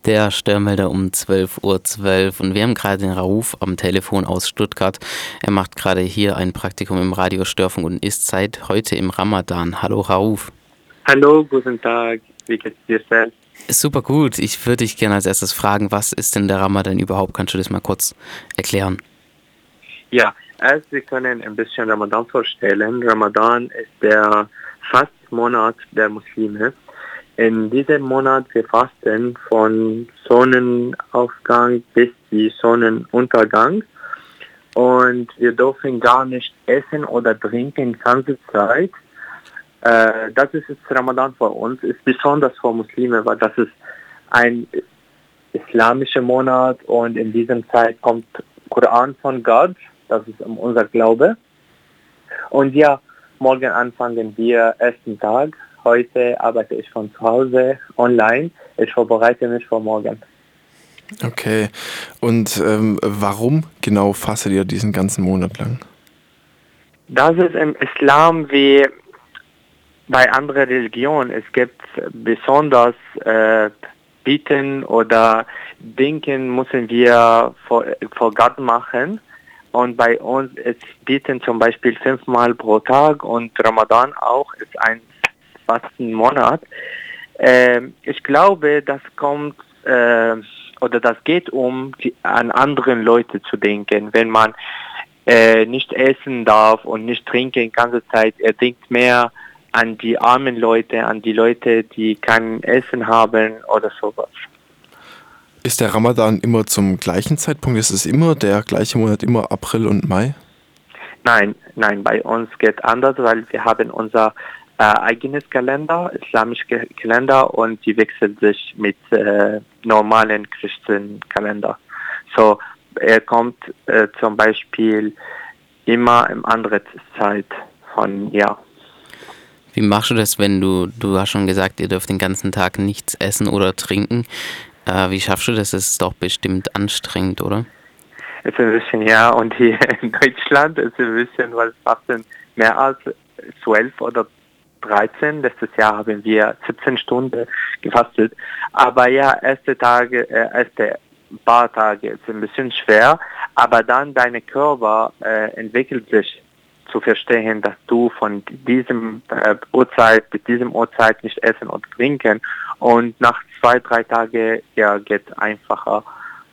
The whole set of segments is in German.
Der Störmelder um 12:12 Uhr und wir haben gerade den Rauf am Telefon aus Stuttgart. Er macht gerade hier ein Praktikum im Radio Störfunk und ist seit heute im Ramadan. Hallo Rauf. Hallo, guten Tag. Wie geht's dir selbst? Super gut. Ich würde dich gerne als erstes fragen, was ist denn der Ramadan überhaupt? Kannst du das mal kurz erklären? Ja, erst wir können ein bisschen Ramadan vorstellen. Ramadan ist der Fastmonat der Muslime. In diesem Monat wir fasten von Sonnenaufgang bis die Sonnenuntergang und wir dürfen gar nicht essen oder trinken die ganze Zeit. Das ist jetzt Ramadan für uns, ist besonders für Muslime, weil das ist ein islamischer Monat und in diesem Zeit kommt Koran von Gott, das ist unser Glaube. Und ja, morgen anfangen wir ersten Tag. Heute arbeite ich von zu Hause online. Ich vorbereite mich für morgen. Okay. Und warum genau fastet ihr diesen ganzen Monat lang? Das ist im Islam wie bei anderen Religionen. Es gibt besonders Bitten oder Denken müssen wir vor Gott machen. Und bei uns ist Bitten zum Beispiel 5-mal pro Tag und Ramadan auch ist ein Fastenmonat. Ich glaube, das kommt oder das geht an anderen Leute zu denken. Wenn man nicht essen darf und nicht trinken die ganze Zeit, er denkt mehr an die armen Leute, an die Leute, die kein Essen haben oder sowas. Ist der Ramadan immer zum gleichen Zeitpunkt? Ist es immer der gleiche Monat, immer April und Mai? Nein, bei uns geht anders, weil wir haben unser eigenes Kalender, islamische Kalender und die wechselt sich mit normalen Christenkalender. So, er kommt zum Beispiel immer in andere Zeit von Jahr. Wie machst du das, wenn du hast schon gesagt, ihr dürft den ganzen Tag nichts essen oder trinken. Wie schaffst du das? Das ist doch bestimmt anstrengend, oder? Es ist ein bisschen, ja, und hier in Deutschland ist es ein bisschen, weil es fasten mehr als 12 oder 13. Letztes Jahr haben wir 17 Stunden gefastet. Aber ja, erste paar Tage ist ein bisschen schwer, aber dann deine Körper entwickelt sich zu verstehen, dass du von diesem Uhrzeit bis diesem Uhrzeit nicht essen und trinken und nach 2-3 Tagen ja geht einfacher.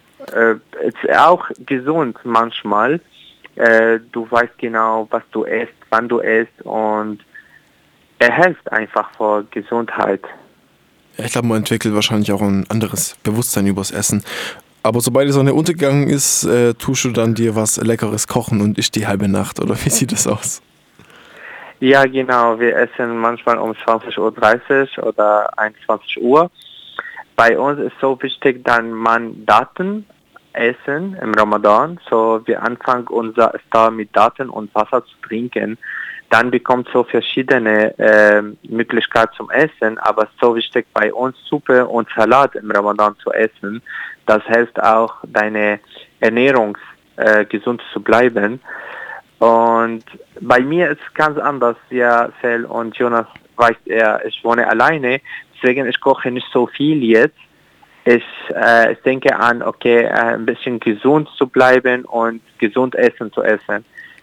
Ist auch gesund manchmal. Du weißt genau, was du isst, wann du isst und er hilft einfach vor Gesundheit. Ja, ich glaube, man entwickelt wahrscheinlich auch ein anderes Bewusstsein übers Essen. Aber sobald die Sonne untergegangen ist, tust du dann dir was Leckeres kochen und isst die halbe Nacht, oder wie sieht das aus? Ja, genau. Wir essen manchmal um 20:30 Uhr oder 21 Uhr. Bei uns ist so wichtig, dass man Daten essen im Ramadan. So, wir anfangen unser Iftar mit Daten und Wasser zu trinken. Dann bekommt so verschiedene Möglichkeiten zum Essen, aber es ist so wichtig bei uns Suppe und Salat im Ramadan zu essen. Das hilft auch deine Ernährung gesund zu bleiben. Und bei mir ist es ganz anders. Ja, Sel und Jonas weiß ich wohne alleine, deswegen ich koche nicht so viel jetzt. Ich denke an, okay, ein bisschen gesund zu bleiben und gesund Essen zu essen.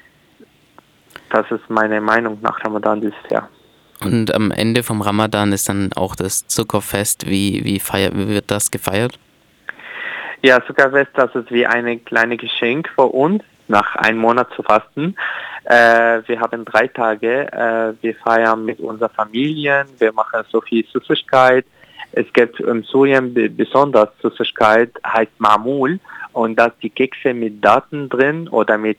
Das ist meine Meinung nach Ramadan dieses Jahr. Und am Ende vom Ramadan ist dann auch das Zuckerfest. Wie wird das gefeiert? Ja, Zuckerfest, das ist wie eine kleine Geschenk für uns, nach einem Monat zu fasten. Wir haben 3 Tage, wir feiern mit unserer Familie, wir machen so viel Süßigkeit. Es gibt in Syrien besonders Süßigkeit, heißt Mamul, und da die Kekse mit Daten drin oder mit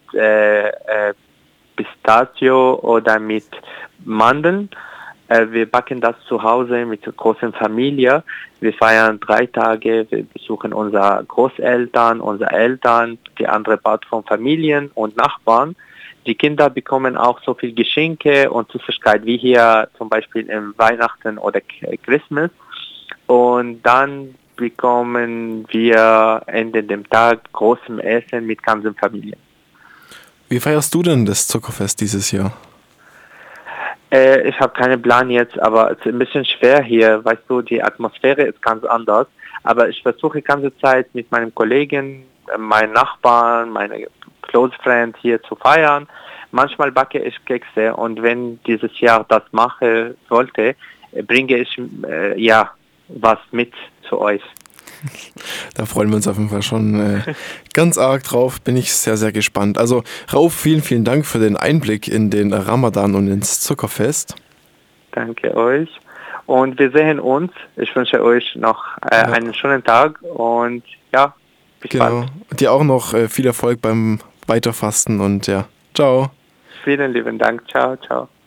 Pistachio oder mit Mandeln. Wir backen das zu Hause mit der großen Familie. Wir feiern 3 Tage, wir besuchen unsere Großeltern, unsere Eltern, die andere Part von Familien und Nachbarn. Die Kinder bekommen auch so viel Geschenke und Süßigkeit wie hier zum Beispiel im Weihnachten oder Christmas. Und dann bekommen wir Ende dem Tag großes Essen mit ganzen Familien. Wie feierst du denn das Zuckerfest dieses Jahr? Ich habe keinen Plan jetzt, aber es ist ein bisschen schwer hier. Weißt du, die Atmosphäre ist ganz anders. Aber ich versuche die ganze Zeit mit meinen Kollegen, meinen Nachbarn, meine Close Friends hier zu feiern. Manchmal backe ich Kekse und wenn dieses Jahr das mache sollte, bringe ich was mit zu euch. Da freuen wir uns auf jeden Fall schon ganz arg drauf. Bin ich sehr, sehr gespannt. Also Rauf, vielen, vielen Dank für den Einblick in den Ramadan und ins Zuckerfest. Danke euch. Und wir sehen uns. Ich wünsche euch noch einen schönen Tag und ja, bis bald. Dir auch noch viel Erfolg beim Weiterfasten und ja, ciao. Vielen lieben Dank. Ciao, ciao.